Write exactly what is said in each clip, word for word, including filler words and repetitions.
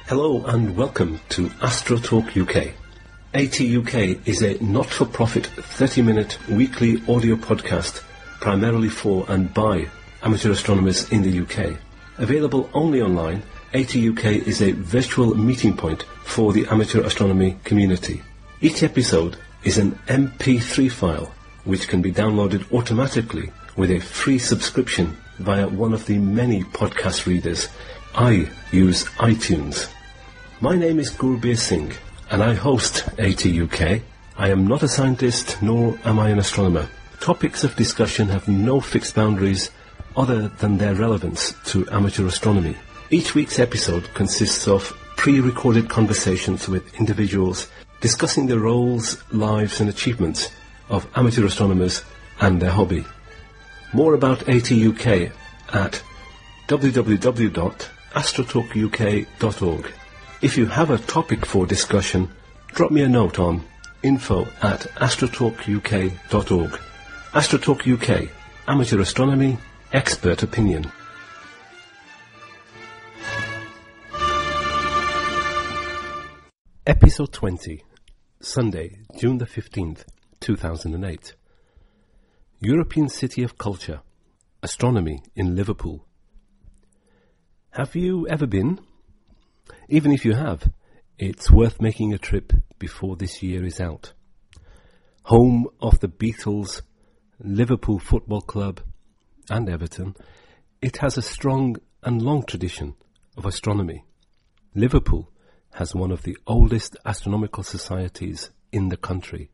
Hello and welcome to AstroTalk U K. A T U K is a not-for-profit thirty-minute weekly audio podcast primarily for and by amateur astronomers in the U K. Available only online, A T U K is a virtual meeting point for the amateur astronomy community. Each episode is an M P three file which can be downloaded automatically with a free subscription via one of the many podcast readers. I use iTunes. My name is Gurbir Singh and I host A T U K. I am not a scientist nor am I an astronomer. Topics of discussion have no fixed boundaries other than their relevance to amateur astronomy. Each week's episode consists of pre-recorded conversations with individuals discussing the roles, lives and achievements of amateur astronomers and their hobby. More about A T U K at w w w dot astrotalk u k dot org. If you have a topic for discussion, drop me a note on info at astrotalk u k dot org. AstroTalk U K, amateur astronomy, expert opinion. Episode twenty, Sunday, June the fifteenth, two thousand eight. European City of Culture, Astronomy in Liverpool. Have you ever been? Even if you have, it's worth making a trip before this year is out. Home of the Beatles, Liverpool Football Club and Everton, it has a strong and long tradition of astronomy. Liverpool has one of the oldest astronomical societies in the country.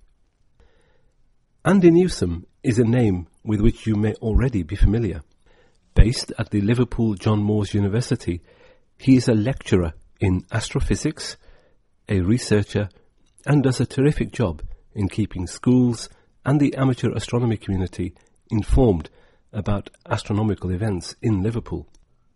Andy Newsome is a name with which you may already be familiar. Based at the Liverpool John Moores University, he is a lecturer in astrophysics, a researcher, and does a terrific job in keeping schools and the amateur astronomy community informed about astronomical events in Liverpool.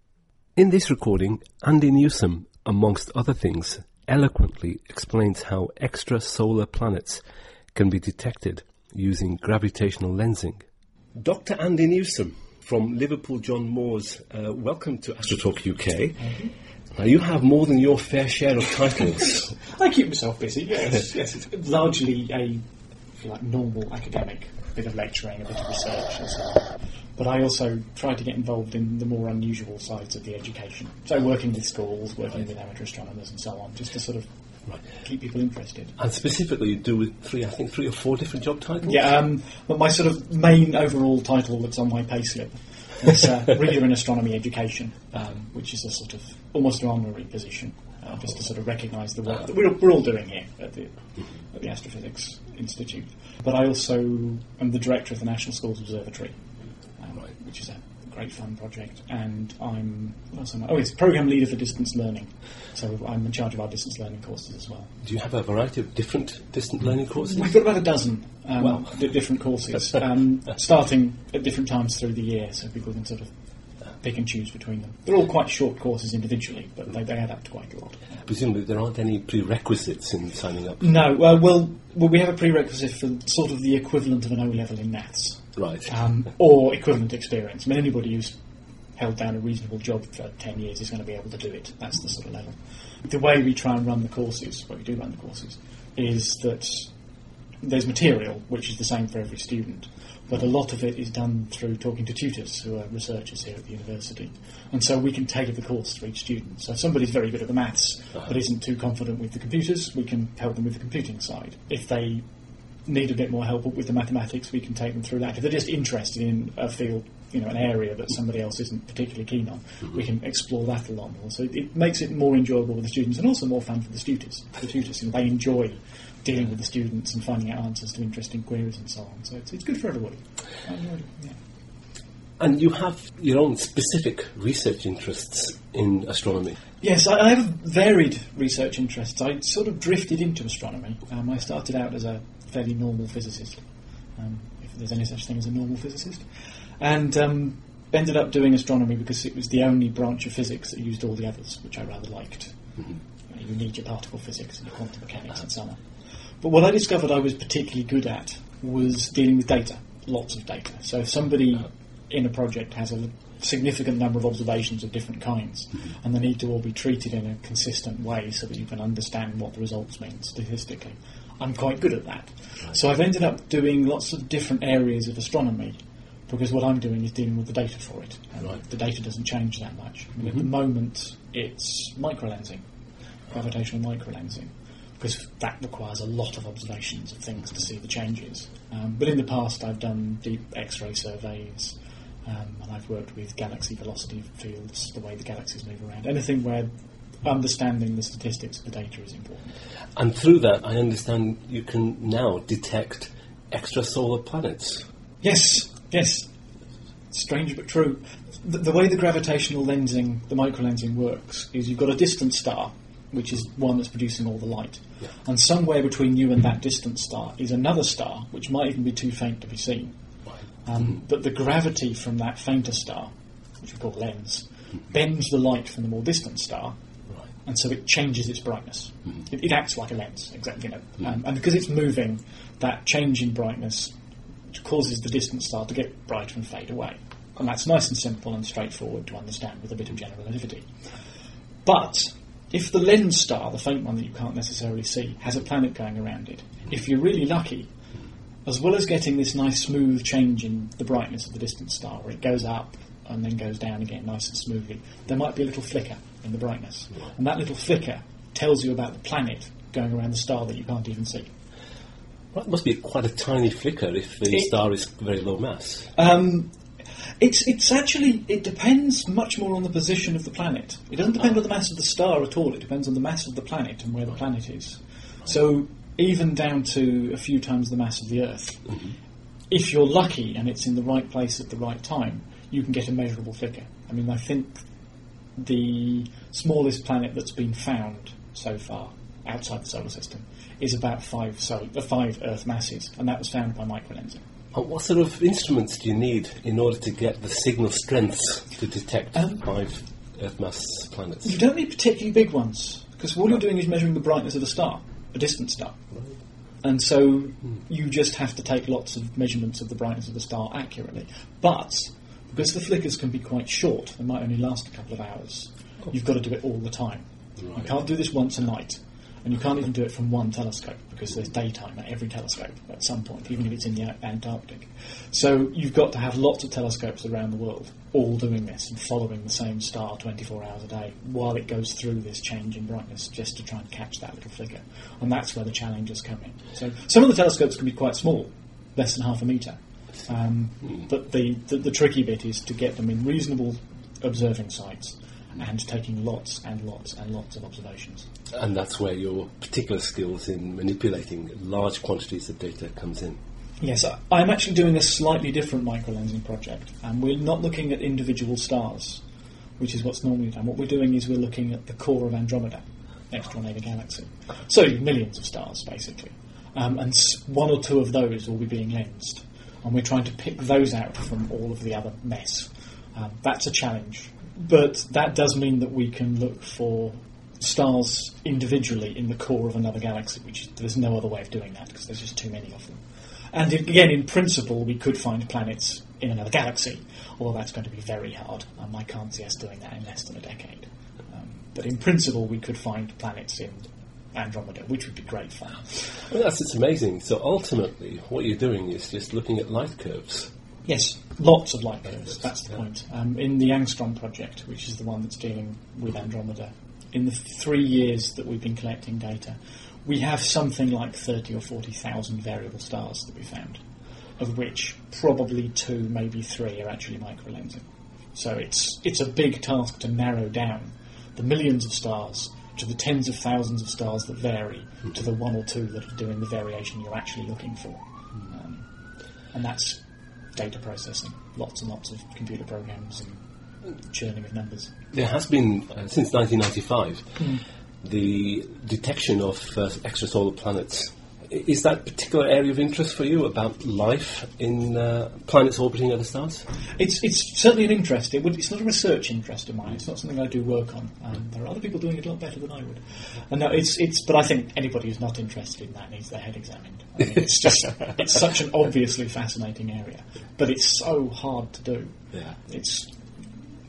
In this recording, Andy Newsome, amongst other things, eloquently explains how extrasolar planets can be detected using gravitational lensing. Doctor Andy Newsome from Liverpool John Moores, uh, welcome to AstroTalk U K. Mm-hmm. Now, you have more than your fair share of titles. I keep myself busy, yes. yes, it's largely a if you like, normal academic, a bit of lecturing, a bit of research and so on. But I also try to get involved in the more unusual sides of the education. So working with schools, working with amateur astronomers and so on, just to sort of right. keep people interested. And specifically you do with three, I think, three or four different job titles? Yeah, um, but my sort of main overall title that's on my payslip is uh, Reader in Astronomy Education, um, which is a sort of almost an honorary position, uh, just to sort of recognise the work that we're, we're all doing here at the, at the Astrophysics Institute. But I also am the director of the National Schools Observatory, um, right. which is a great fun project, and I'm what else am I? Oh, yes, program leader for distance learning. So I'm in charge of our distance learning courses as well. Do you have a variety of different distance learning courses? We've got about a dozen um, well. d- different courses, um, starting at different times through the year, so people can sort of pick and choose between them. They're all quite short courses individually, but they, they add up to quite a lot. Presumably there aren't any prerequisites in signing up? No, well, well, well we have a prerequisite for sort of the equivalent of an O-level in maths. Right. Um, or equivalent experience. I mean, anybody who's held down a reasonable job for ten years is going to be able to do it. That's the sort of level. The way we try and run the courses, well, we do run the courses, is that there's material which is the same for every student, but a lot of it is done through talking to tutors who are researchers here at the university. And so we can tailor the course for each student. So if somebody's very good at the maths uh-huh. but isn't too confident with the computers, we can help them with the computing side. If they need a bit more help with the mathematics, we can take them through that. If they're just interested in a field, you know, an area that somebody else isn't particularly keen on, mm-hmm. we can explore that a lot more. So it makes it more enjoyable for the students and also more fun for the tutors. The tutors, you know, they enjoy dealing with the students and finding out answers to interesting queries and so on. So it's, it's good for everybody. Yeah. And you have your own specific research interests in astronomy? Yes, I, I have varied research interests. I sort of drifted into astronomy. Um, I started out as a fairly normal physicist, um, if there's any such thing as a normal physicist, and um, ended up doing astronomy because it was the only branch of physics that used all the others, which I rather liked. Mm-hmm. You know, you need your particle physics and your quantum mechanics and so on. But what I discovered I was particularly good at was dealing with data, lots of data. So if somebody in a project has a significant number of observations of different kinds, mm-hmm. and they need to all be treated in a consistent way so that you can understand what the results mean statistically. I'm quite good at that. Right. So I've ended up doing lots of different areas of astronomy, because what I'm doing is dealing with the data for it. And right. the data doesn't change that much. I mean, mm-hmm. At the moment, it's microlensing, gravitational microlensing, because that requires a lot of observations of things to see the changes. Um, but in the past, I've done deep X-ray surveys, um, and I've worked with galaxy velocity fields, the way the galaxies move around. Anything where understanding the statistics of the data is important. And through that, I understand you can now detect extrasolar planets. Yes, yes. Strange but true. The, the way the gravitational lensing, the microlensing works, is you've got a distant star, which is one that's producing all the light. Yeah. And somewhere between you and that distant star is another star, which might even be too faint to be seen. Um, mm. But the gravity from that fainter star, which we call lens, mm. bends the light from the more distant star, right. and so it changes its brightness. Mm. It, it acts like a lens, exactly. You know. mm. um, and because it's moving, that change in brightness causes the distant star to get brighter and fade away. And that's nice and simple and straightforward to understand with a bit of general relativity. But if the lens star, the faint one that you can't necessarily see, has a planet going around it, if you're really lucky, as well as getting this nice smooth change in the brightness of the distant star, where it goes up and then goes down again nice and smoothly, there might be a little flicker in the brightness. And that little flicker tells you about the planet going around the star that you can't even see. Well, it must be quite a tiny flicker if the it, star is very low mass. Um, it's it's actually, it depends much more on the position of the planet. It doesn't depend on the mass of the star at all, it depends on the mass of the planet and where the planet is. So even down to a few times the mass of the Earth, mm-hmm. if you're lucky and it's in the right place at the right time, you can get a measurable flicker. I mean, I think the smallest planet that's been found so far outside the solar system is about five, so, uh, five Earth masses, and that was found by microlensing. And what sort of instruments do you need in order to get the signal strengths to detect um, five Earth mass planets? You don't need particularly big ones, because all you're doing is measuring the brightness of a star, a distant star. Right. And so hmm. you just have to take lots of measurements of the brightness of the star accurately. But because the flickers can be quite short, they might only last a couple of hours, oh. you've got to do it all the time. Right. You can't do this once a night. And you can't even do it from one telescope, because there's daytime at every telescope at some point, even if it's in the Antarctic. So you've got to have lots of telescopes around the world all doing this and following the same star twenty-four hours a day while it goes through this change in brightness, just to try and catch that little flicker. And that's where the challenges come in. So some of the telescopes can be quite small, less than half a metre. Um, but the, the, the tricky bit is to get them in reasonable observing sites and taking lots and lots and lots of observations. And that's where your particular skills in manipulating large quantities of data comes in. Yes, I'm actually doing a slightly different microlensing project, and we're not looking at individual stars, which is what's normally done. What we're doing is we're looking at the core of Andromeda, next door neighbour galaxy. So millions of stars, basically. Um, and one or two of those will be being lensed, and we're trying to pick those out from all of the other mess. Um, that's a challenge. But that does mean that we can look for stars individually in the core of another galaxy, which is, there's no other way of doing that because there's just too many of them. And again, in principle, we could find planets in another galaxy, although that's going to be very hard. Um, I can't see us doing that in less than a decade. Um, but in principle, we could find planets in Andromeda, which would be great fun. Well, that's it's amazing. So ultimately, what you're doing is just looking at light curves. Yes, lots of light curves, that's the yeah. point. Um, in the Angstrom project, which is the one that's dealing with Andromeda, in the three years that we've been collecting data, we have something like thirty or forty thousand variable stars that we found, of which probably two, maybe three, are actually microlensing. So it's it's a big task to narrow down the millions of stars to the tens of thousands of stars that vary mm-hmm. to the one or two that are doing the variation you're actually looking for. Mm-hmm. Um, and that's data processing, lots and lots of computer programs and churning of numbers. There has been, uh, since nineteen ninety-five, mm. the detection of uh, extrasolar planets. Is that a particular area of interest for you, about life in uh, planets orbiting other stars? It's it's certainly an interest. It would, it's not a research interest of mine. It's not something I do work on. Um, there are other people doing it a lot better than I would. And no, it's it's. But I think anybody who's not interested in that needs their head examined. I mean, it's just it's such an obviously fascinating area, but it's so hard to do. Yeah. It's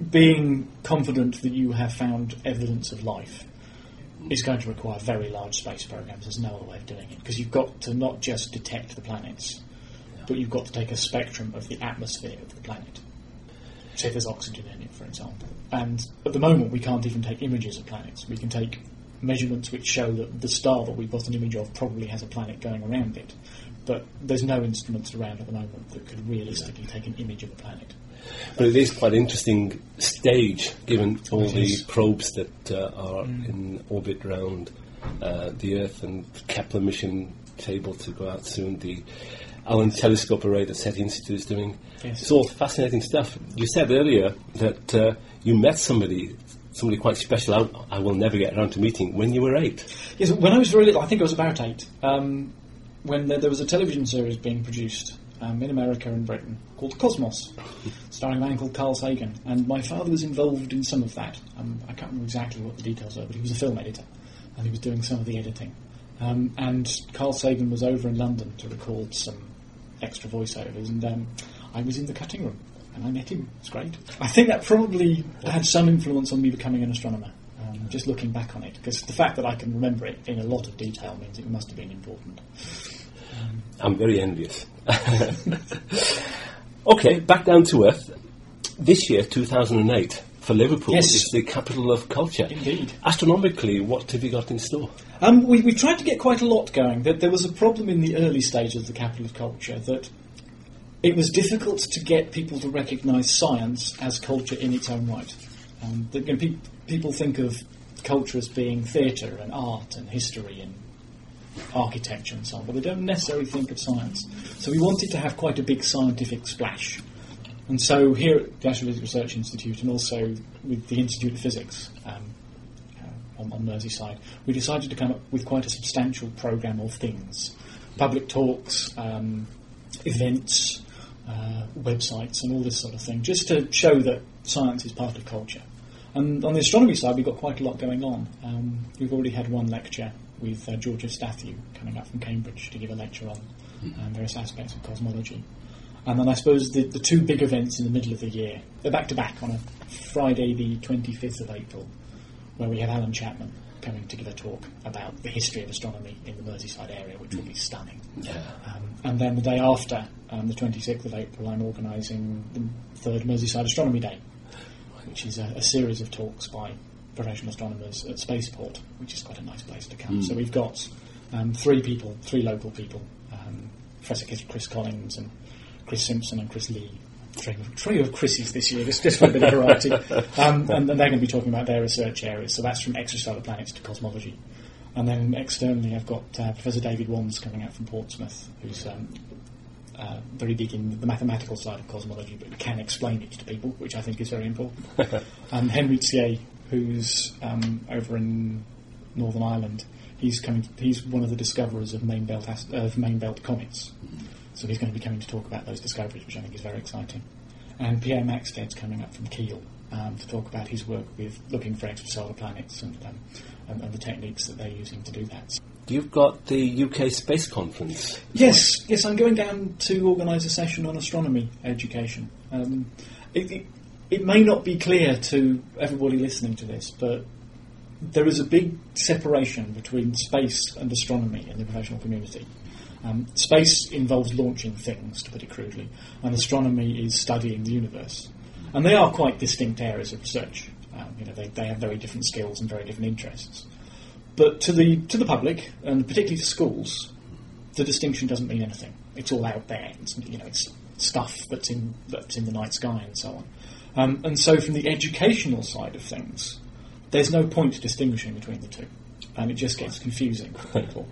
being confident that you have found evidence of life is going to require very large space programs. There's no other way of doing it, because you've got to not just detect the planets, yeah. but you've got to take a spectrum of the atmosphere of the planet. Say there's oxygen in it, for example. And at the moment we can't even take images of planets. We can take measurements which show that the star that we've got an image of probably has a planet going around it. But there's no instruments around at the moment that could realistically take an image of a planet. But it is quite an interesting stage, given all It the is. probes that uh, are Mm. in orbit around uh, the Earth, and Kepler mission is able to go out soon, the Allen Telescope Array that SETI Institute is doing. Yes. It's all fascinating stuff. You said earlier that uh, you met somebody, somebody quite special I, I will never get around to meeting, when you were eight. Yes, when I was very little, I think I was about eight, um, when there, there was a television series being produced um, in America and Britain called Cosmos, starring a man called Carl Sagan, and my father was involved in some of that. Um, I can't remember exactly what the details are, but he was a film editor, and he was doing some of the editing. Um, and Carl Sagan was over in London to record some extra voiceovers, and um, I was in the cutting room, and I met him. It was great. I think that probably had some influence on me becoming an astronomer, um, just looking back on it, because the fact that I can remember it in a lot of detail means it must have been important. Um, I'm very envious. Okay, back down to earth. This year, two thousand eight, for Liverpool, Yes. is the capital of culture. Indeed. Astronomically, what have you got in store? Um, we, we tried to get quite a lot going. There, there was a problem in the early stages of the capital of culture, that it was difficult to get people to recognise science as culture in its own right. Um, that, you know, pe- people think of culture as being theatre and art and history and architecture and so on, but they don't necessarily think of science. So we wanted to have quite a big scientific splash. And so here at the Astrophysics Research Institute, and also with the Institute of Physics um, uh, on, on Merseyside, we decided to come up with quite a substantial programme of things. Public talks, um, events, uh, websites and all this sort of thing, just to show that science is part of culture. And on the astronomy side, we've got quite a lot going on. Um, we've already had one lecture with uh, George Eustathiou coming up from Cambridge to give a lecture on um, various aspects of cosmology. And then I suppose the, the two big events in the middle of the year, they're back-to-back on a Friday the twenty-fifth of April, where we have Alan Chapman coming to give a talk about the history of astronomy in the Merseyside area, which will be stunning. Yeah. Um, and then the day after, um, the twenty-sixth of April, I'm organising the third Merseyside Astronomy Day, which is a, a series of talks by professional astronomers at Spaceport, which is quite a nice place to come. Mm. So we've got um, three people, three local people, um, Professor Chris Collins and Chris Simpson and Chris Lee. Trio of, trio of Chris's this year, just, just for a bit of variety. Um, and, and they're going to be talking about their research areas, so that's from extrasolar planets to cosmology. And then externally I've got uh, Professor David Wands coming out from Portsmouth, who's um, uh, very big in the mathematical side of cosmology, but can explain it to people, which I think is very important. And Henry Tsier, who's um, over in Northern Ireland, he's coming. He's one of the discoverers of main belt ast- of main belt comets. So he's going to be coming to talk about those discoveries, which I think is very exciting. And Pierre Maxted's coming up from Kiel um, to talk about his work with looking for extrasolar planets and, um, and, and the techniques that they're using to do that. You've got the U K Space Conference. Yes, yes, I'm going down to organise a session on astronomy education. Um, it, it, it may not be clear to everybody listening to this, but there is a big separation between space and astronomy in the professional community. Um, space involves launching things, to put it crudely, and astronomy is studying the universe. And they are quite distinct areas of research. Um, you know, they, they have very different skills and very different interests. But to the to the public, and particularly to schools, the distinction doesn't mean anything. It's all out there. It's, you know, it's stuff that's in that's in the night sky and so on. Um, and so, from the educational side of things, there's no point distinguishing between the two, and it just gets confusing for people.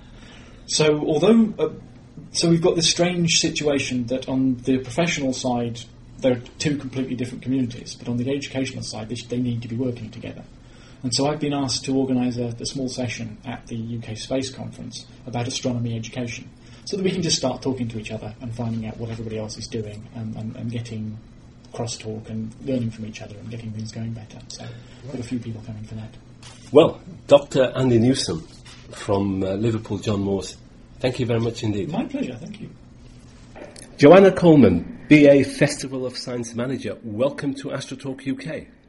So, although uh, so we've got this strange situation that on the professional side there are two completely different communities, but on the educational side they, sh- they need to be working together. And so I've been asked to organise a, a small session at the U K Space Conference about astronomy education, so that we can just start talking to each other and finding out what everybody else is doing, and, and, and getting crosstalk and learning from each other and getting things going better. So we've got a few people coming for that. Well, Doctor Andy Newsom from uh, Liverpool John Moores, thank you very much indeed. My pleasure, thank you. Joanna Coleman, B A Festival of Science Manager, welcome to AstroTalk U K.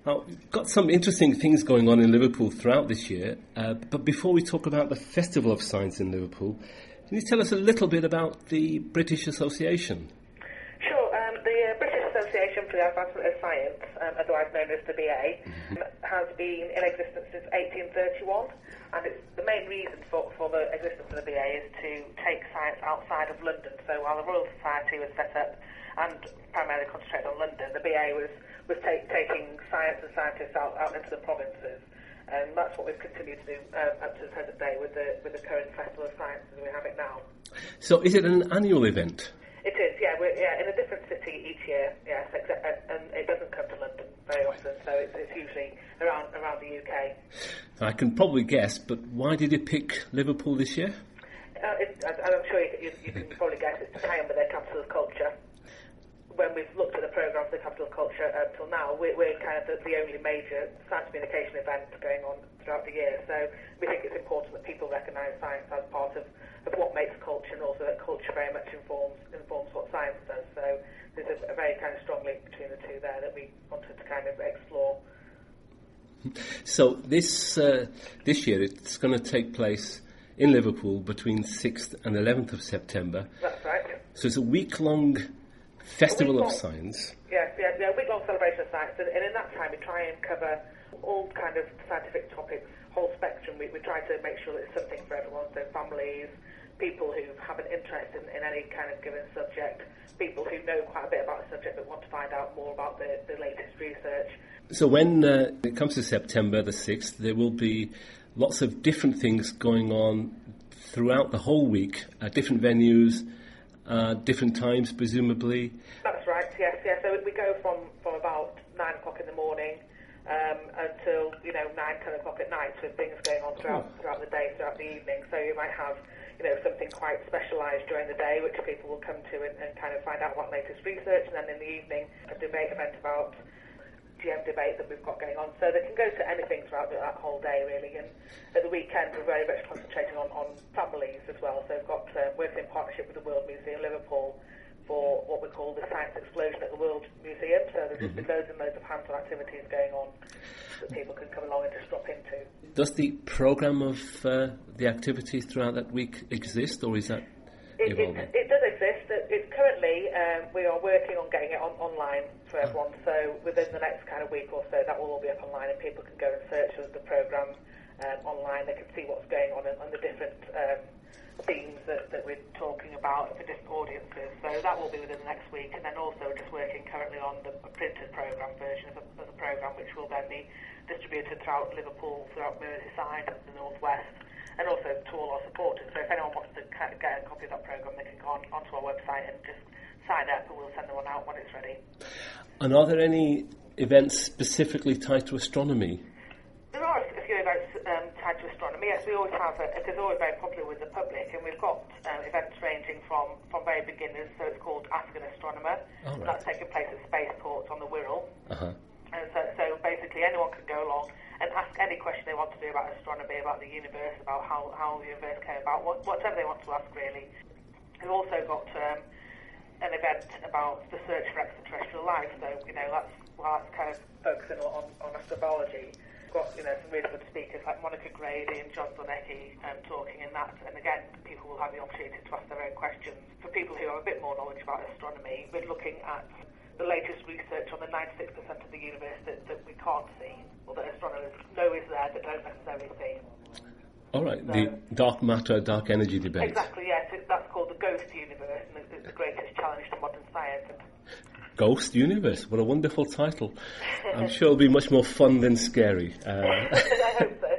Now, we've got some interesting things going on in Liverpool throughout this year, uh, but before we talk about the Festival of Science in Liverpool, can you tell us a little bit about the British Association? Sure. Um, the uh, British Association for the Advancement of Science, um, otherwise known as the B A, mm-hmm. has been in existence since eighteen thirty-one, and it's the main reason for, for the existence of the B A is to take science outside of London. So while the Royal Society was set up and primarily concentrated on London, the B A was was take, taking science and scientists out, out into the provinces, and that's what we've continued to do um, up to the present day with the with the current Festival of Science as we have it now. So is it an annual event? It is, yeah. We're yeah, in a different city each year, yes, except, and it doesn't come to London very often, so it's, it's usually around around the U K. I can probably guess, but why did you pick Liverpool this year? Uh, it, I'm sure you, you, you can probably guess it's to tie in with their capital of culture. When we've looked at the programme for the capital of culture up till now, we're, we're kind of the, the only major science communication event going on throughout the year. So we think it's important that people recognise science as part of, of what makes culture, and also that culture very much informs informs what science does. So there's a, a very kind of strong link between the two there that we wanted to kind of explore. So this uh, this year it's going to take place in Liverpool between sixth and eleventh of September. That's right. So it's a week-long Festival of Science. Yes, yeah, yeah, a week-long celebration of science, and, and in that time we try and cover all kind of scientific topics, whole spectrum. We, we try to make sure that it's something for everyone, so families, people who have an interest in, in any kind of given subject, people who know quite a bit about the subject but want to find out more about the, the latest research. So when uh, it comes to September the sixth, there will be lots of different things going on throughout the whole week at different venues, Uh, different times, presumably. That's right. Yes, yes. So we go from, from about nine o'clock in the morning um, until you know nine, ten o'clock at night, with things going on throughout oh. throughout the day, throughout the evening. So you might have you know something quite specialised during the day, which people will come to and, and kind of find out about latest research, and then in the evening a debate event about G M debate that we've got going on. So they can go to anything throughout the, that whole day, really. And at the weekend, we're very much concentrating on, on families as well. So we've got uh, working in partnership with the World Museum Liverpool for what we call the Science Explosion at the World Museum. So there's mm-hmm. loads and loads of hands-on activities going on that people can come along and just drop into. Does the programme of uh, the activities throughout that week exist, or is that It, it, it does exist. It, it currently, um, we are working on getting it on, online for everyone. So within the next kind of week or so, that will all be up online, and people can go and search the programme um, online. They can see what's going on and, and the different um, themes that, that we're talking about for different audiences. So that will be within the next week. And then also just working currently on the printed programme version of, of the programme, which will then be distributed throughout Liverpool, throughout Merseyside and the North West, and also to all our supporters. So if anyone wants to get a copy of that programme, they can go on, onto our website and just sign up, and we'll send them one out when it's ready. And are there any events specifically tied to astronomy? There are a few events um, tied to astronomy. Yes, we always have, a, it is always very popular with the public, and we've got um, events ranging from, from very beginners, so it's called Ask an Astronomer, oh, right. and that's taking place at Spaceports on the Wirral. Uh-huh. And so, so basically anyone can go along and ask any question they want to do about astronomy, about the universe, about how, how the universe came about, what, whatever they want to ask, really. We've also got um, an event about the search for extraterrestrial life, so, you know, that's, well, that's kind of focusing on, on astrobiology. We've got, you know, some really good speakers like Monica Grady and John Bonecki um, talking in that, and again, people will have the opportunity to ask their own questions. For people who have a bit more knowledge about astronomy, we're looking at the latest research on the ninety-six percent of the universe that, that we can't see, or that astronomers know is there but don't necessarily see. All right, so, the dark matter, dark energy debate. Exactly, yes. It, that's called the ghost universe, and it's the greatest challenge to modern science. Ghost Universe, what a wonderful title. I'm sure it'll be much more fun than scary. Uh, I hope so.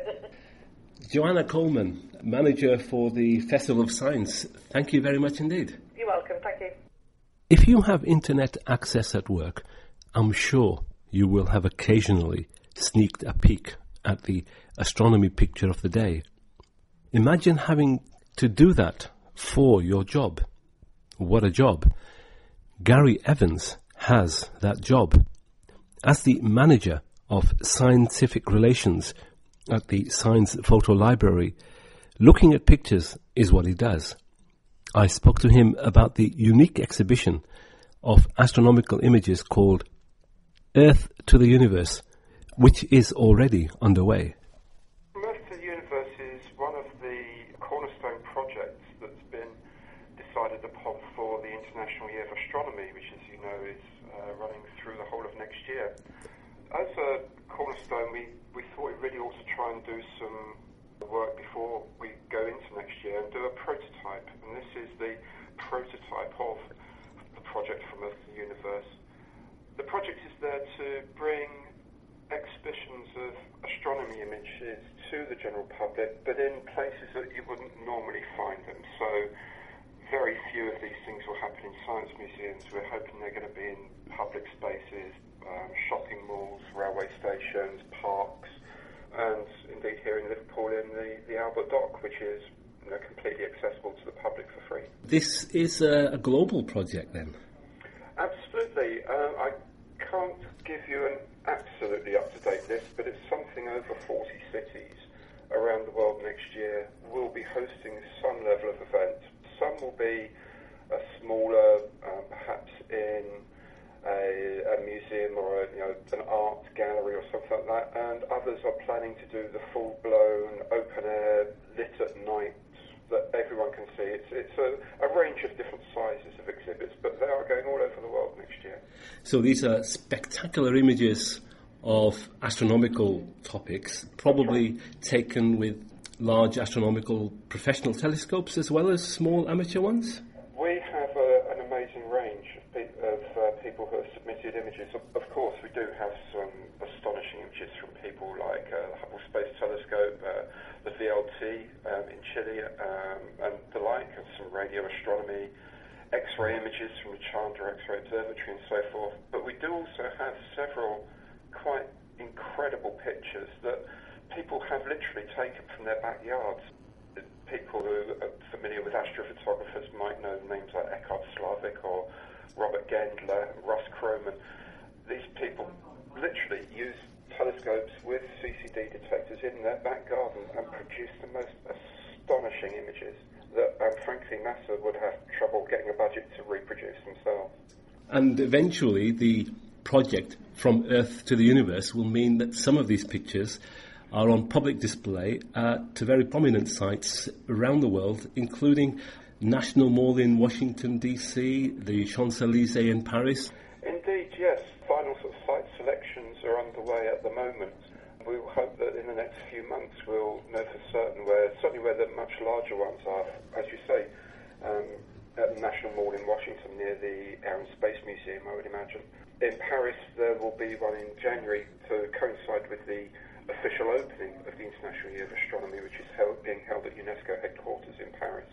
Joanna Coleman, Manager for the Festival of Science, thank you very much indeed. You're welcome, thank you. If you have internet access at work, I'm sure you will have occasionally sneaked a peek at the astronomy picture of the day. Imagine having to do that for your job. What a job. Gary Evans has that job. As the manager of scientific relations at the Science Photo Library, looking at pictures is what he does. I spoke to him about the unique exhibition of astronomical images called Earth to the Universe, which is already underway. From Earth to the Universe is one of the cornerstone projects that's been decided upon for the International Year of Astronomy, which, as you know, is uh, running through the whole of next year. As a cornerstone, we, we thought it really ought to try and do some work before we go into next year and do a prototype. And this is the prototype of the project From Earth to the Universe. The project is there to bring exhibitions of astronomy images to the general public, but in places that you wouldn't normally find them. So very few of these things will happen in science museums. We're hoping they're going to be in public spaces, um, shopping malls, railway stations, parks, and indeed here in Liverpool in the, the Albert Dock, which is, you know, completely accessible to the public for free. This is a, a global project then? Absolutely. Uh, I can't give you an absolutely up-to-date list, but it's something over forty cities around the world next year will be hosting some level of event. Some will be a smaller, um, perhaps in a, a museum or a, you know, an art gallery or something like that, and others are planning to do the full-blown, open-air, lit at night that everyone can see. It's, it's a, a range of different sizes of exhibits, but they are going all over the world next year. So these are spectacular images of astronomical topics, probably taken with large astronomical professional telescopes as well as small amateur ones? We have a, an amazing range of, pe- of uh, people who have submitted images. Of, of course, we do have some astonishing images from people like uh, the Hubble Space Telescope, uh, the V L T um, in Chile, um, and the like, and some radio astronomy, X-ray images from the Chandra X-ray Observatory and so forth. But we do also have several quite incredible pictures that people have literally taken from their backyards. People who are familiar with astrophotographers might know names like Eckhard Slavik or Robert Gendler, Russ Kroman. These people literally use telescopes with C C D detectors in their back garden and produce the most astonishing images that, um, frankly, NASA would have trouble getting a budget to reproduce themselves. And eventually the project From Earth to the Universe will mean that some of these pictures are on public display at very prominent sites around the world, including National Mall in Washington, D C, the Champs-Élysées in Paris. Indeed, yes. Final sort of site selections are underway at the moment. We will hope that in the next few months we'll know for certain where, certainly where the much larger ones are, as you say, um, at the National Mall in Washington near the Air and Space Museum, I would imagine. In Paris, there will be one in January to coincide with the official opening of the International Year of Astronomy, which is held, being held at UNESCO headquarters in Paris.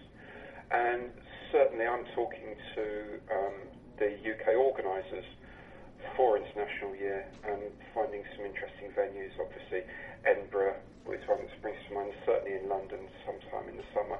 And certainly I'm talking to um, the U K organisers for International Year and finding some interesting venues. Obviously, Edinburgh is one that springs to mind, certainly in London sometime in the summer.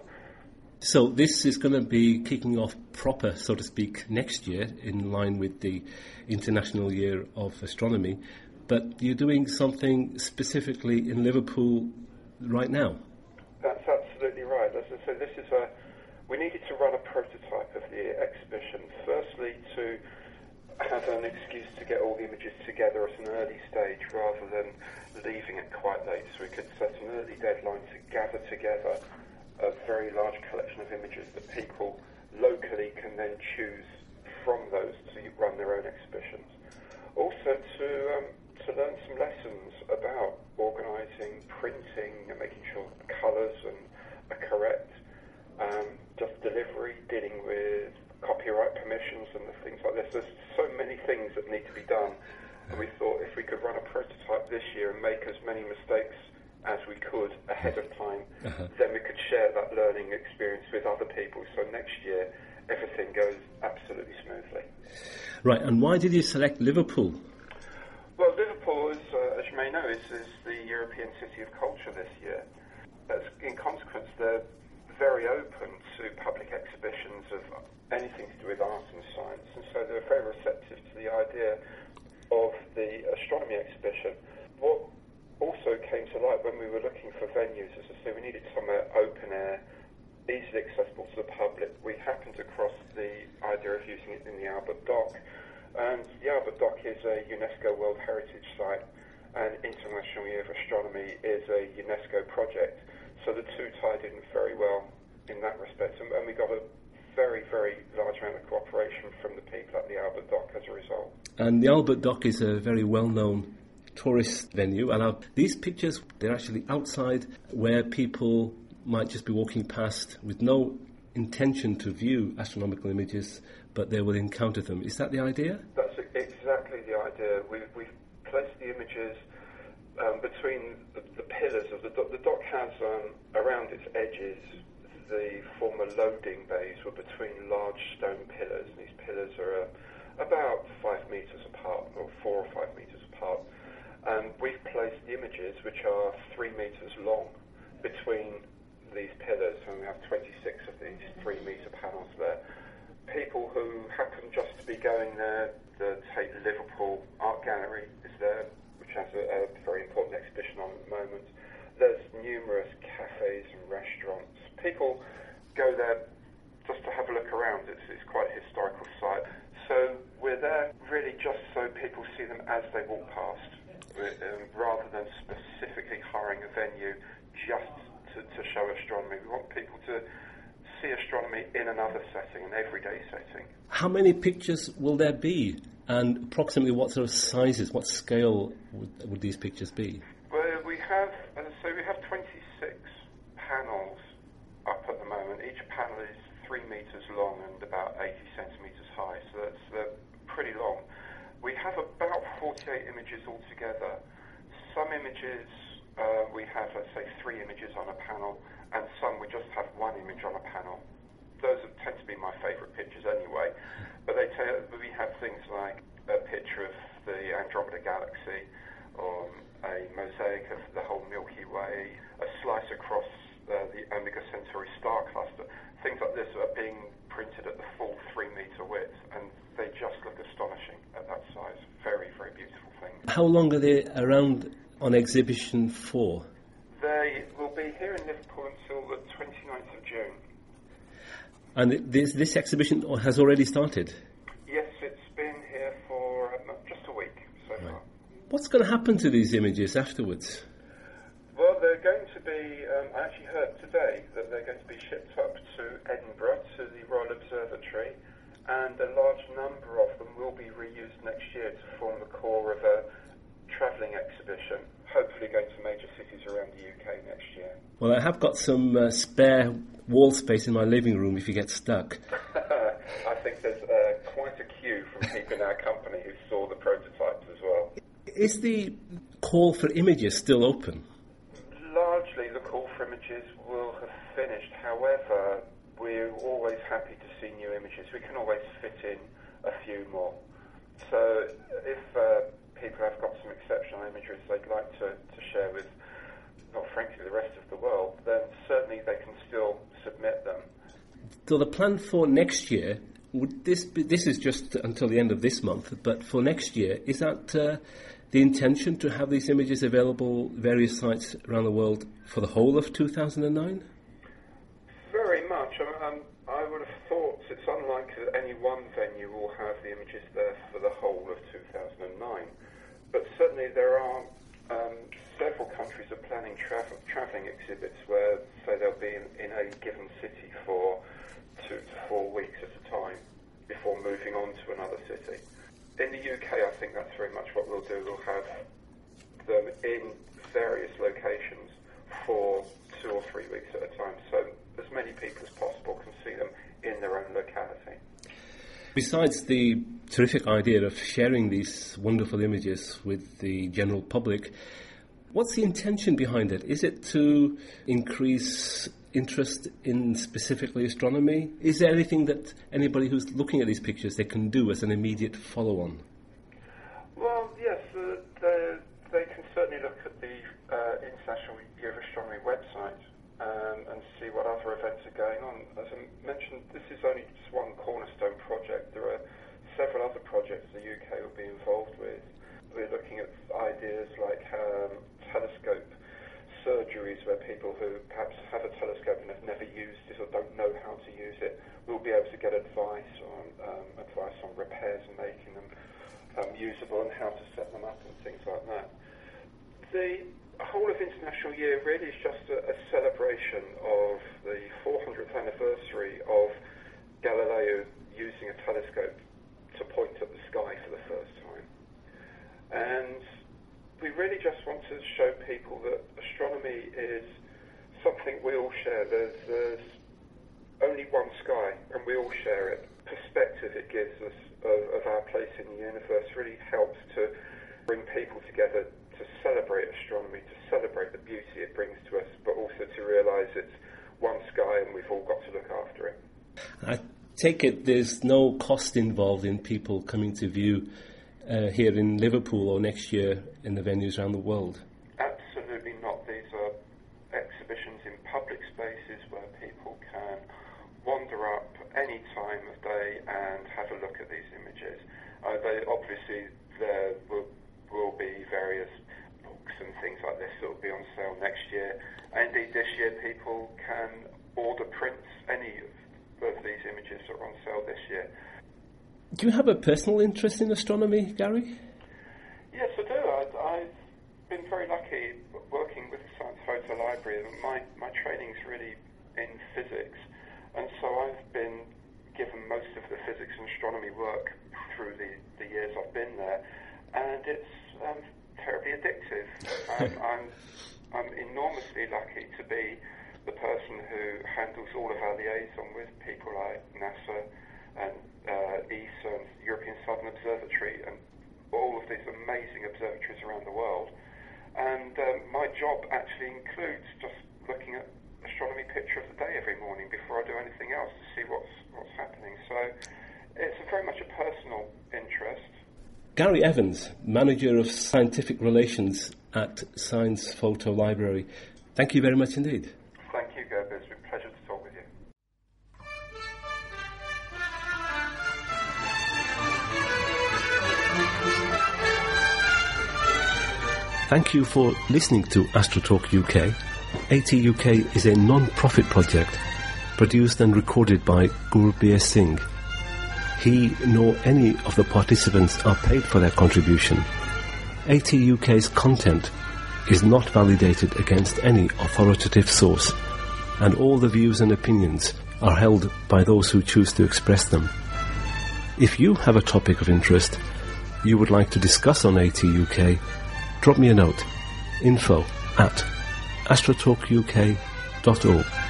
So this is going to be kicking off proper, so to speak, next year in line with the International Year of Astronomy. But you're doing something specifically in Liverpool right now. That's absolutely right. As I said, this is a. We needed to run a prototype of the exhibition. Firstly, to have an excuse to get all the images together at an early stage rather than leaving it quite late, so we could set an early deadline to gather together a very large collection of images that people locally can then choose from those to run their own exhibitions. Also to um, to learn some lessons about organising, printing, and making sure colours and are correct, um, just delivery, dealing with copyright permissions and things like this. There's so many things that need to be done, and we thought if we could run a prototype this year and make as many mistakes as we could ahead of time, uh-huh. then we could share that learning experience with other people. So next year, everything goes absolutely smoothly. Right, and why did you select Liverpool? Well, Liverpool, is, uh, as you may know, is, is the European City of Culture this year. As, in consequence, they're very open to public exhibitions of anything to do with art and science, and so they're very receptive to the idea of the astronomy exhibition. What also came to light when we were looking for venues, as I say, we needed somewhere open air, easily accessible to the public. We happened across the idea of using it in the Albert Dock, and the Albert Dock is a UNESCO World Heritage Site, and International Year of Astronomy is a UNESCO project. So the two tied in very well in that respect, and, and we got a very, very large amount of cooperation from the people at the Albert Dock as a result. And the Albert Dock is a very well-known tourist venue, and uh, these pictures, they're actually outside where people might just be walking past with no intention to view astronomical images, but they will encounter them. Is that the idea? That's exactly the idea. We've, we've placed the images um, between the, the pillars of the dock. The dock has, um, around its edges, the former loading bays were between large stone pillars. These pillars are uh, about five metres apart, or four or five metres apart. And we've placed the images, which are three metres long, between these pillars, and we have twenty-six of these three-metre panels there. People who happen just to be going there, the Tate Liverpool Art Gallery is there, which has a, a very important exhibition on at the moment. There's numerous cafes and restaurants. People go there just to have a look around. It's, it's quite a historical site. So we're there really just so people see them as they walk past, um, rather than specifically hiring a venue just to, to show astronomy. We want people to see astronomy in another setting, an everyday setting. How many pictures will there be? And approximately what sort of sizes, what scale would, would these pictures be? Well, we have, as I say, we have twenty-six panels up at the moment. Each panel is three metres long and about eighty centimetres high, so that's uh, pretty long. We have about forty-eight images altogether. Some images, uh, we have, let's say, three images on a panel, and some we just have one image on a panel. Those are, tend to be my favourite pictures anyway, but they tell, we have things like a picture of the Andromeda Galaxy, or a mosaic of the whole Milky Way, a slice across uh, the Omega Centauri star cluster. Things like this are being printed at the full three metre width, and they just look astonishing at that size. Very, very beautiful things. How long are they around on exhibition for? They will be here in Liverpool until the twenty-ninth of June. And this, this exhibition has already started? Yes, it's been here for um, just a week so right. far. What's going to happen to these images afterwards? Well, they're going to be, um, I actually heard today that they're going to be shipped up to Edinburgh, to the Royal Observatory, and a large number of them will be reused next year to form the core of a travelling exhibition, hopefully going to major cities around the U K next year. Well, I have got some uh, spare wall space in my living room if you get stuck. I think there's uh, quite a queue from people in our company who saw the prototypes as well. Is the call for images still open? Largely the call for images will have finished. However, we're always happy to see new images. We can always fit in a few more. So if uh, people have got some exceptional images they'd like to, to share with, well, frankly, the rest of the world, then certainly they can still submit them. So the plan for next year, would this be, this is just until the end of this month, but for next year, is that uh, the intention to have these images available various sites around the world for the whole of two thousand nine? Very much. Um, I would have thought it's unlikely that any one venue will have the images there for the whole of two thousand nine. But certainly there are um, several countries are planning travel, travelling exhibits where, say, they'll be in, in a given city for two to four weeks at a time before moving on to another city. In the U K, I think that's very much what we'll do. We'll have them in various locations for two or three weeks at a time, so as many people as possible can see them in their own locality. Besides the terrific idea of sharing these wonderful images with the general public, what's the intention behind it? Is it to increase interest in specifically astronomy? Is there anything that anybody who's looking at these pictures they can do as an immediate follow-on? Well, yes, uh, they, they can certainly look at the uh, International Year of Astronomy website um, and see what other events are going on. As I mentioned, this is only just one cornerstone project. There are several other projects the U K will be involved with. We're looking at ideas like um, telescope surgeries, where people who perhaps have a telescope and have never used it or don't know how to use it will be able to get advice on um, advice on repairs and making them um, usable and how to set them up and things like that. The whole of International Year really is just a, a celebration of the four hundredth anniversary of Galileo using a telescope to point at the sky for the first time. And we really just want to show people that astronomy is something we all share. There's, there's only one sky, and we all share it. Perspective it gives us of, of our place in the universe really helps to bring people together to celebrate astronomy, to celebrate the beauty it brings to us, but also to realise it's one sky and we've all got to look after it. I take it there's no cost involved in people coming to view uh, here in Liverpool or next year in the venues around the world? Absolutely not. These are exhibitions in public spaces where people can wander up any time of day and have a look at these images. Uh, they, obviously, there will, will be various books and things like this that will be on sale next year. And indeed, this year people can order prints, any of these images that are on sale this year. Do you have a personal interest in astronomy, Gary? Yes, I do. I, I've been very lucky working with the Science Photo Library. My, my training's really in physics, and so I've been given most of the physics and astronomy work through the, the years I've been there, and it's um, terribly addictive. Um, I'm, I'm enormously lucky to be the person who handles all of our liaison with people like NASA and uh, E S A and European Southern Observatory and all of these amazing observatories around the world. And um, my job actually includes just looking at astronomy picture of the day every morning before I do anything else to see what's what's happening. So it's a very much a personal interest. Gary Evans, Manager of Scientific Relations at Science Photo Library. Thank you very much indeed. Thank you, Gerber. It's been a pleasure to talk with you. Thank you for listening to AstroTalk U K. AT U K is a non-profit project produced and recorded by Gurbir Singh. He nor any of the participants are paid for their contribution. AT U K's content is not validated against any authoritative source, and all the views and opinions are held by those who choose to express them. If you have a topic of interest you would like to discuss on AT U K, drop me a note, info at astrotalk U K dot org.